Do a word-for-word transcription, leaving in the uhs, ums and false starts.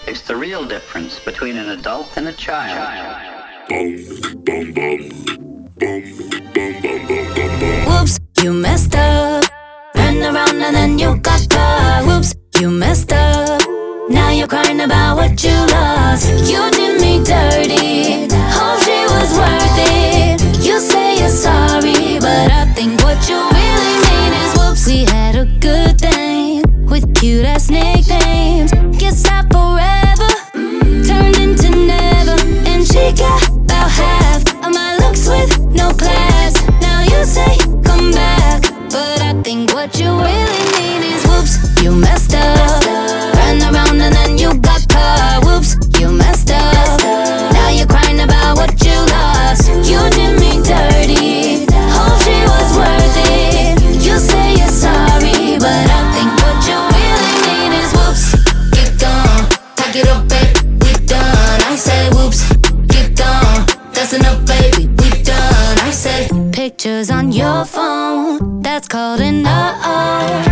It's the real difference between an adult and a child. Whoops, you messed up. Turned around and then you got caught. Whoops, you messed up. Now you're crying about what you lost. You did me dirty. Hope she was worth it. You say you're sorry, but I think what you really mean is whoops. We had a good thing with cute ass nicknames. Guess that forever turned into never. And she got about half of my looks with no class. Now you say come back, but I think what you really mean is whoops, you messed up. Ran around and then you got caught. Whoops, you messed up. Now you're crying about what you lost. You did me dirty. Hope she was worth it. You say you're sorry, but I think what you really mean is whoops, get gone. Pack it up, babe, we done. I say whoops, get gone. That's enough, baby, we done. I say pictures on your phone, that's called an uh-oh.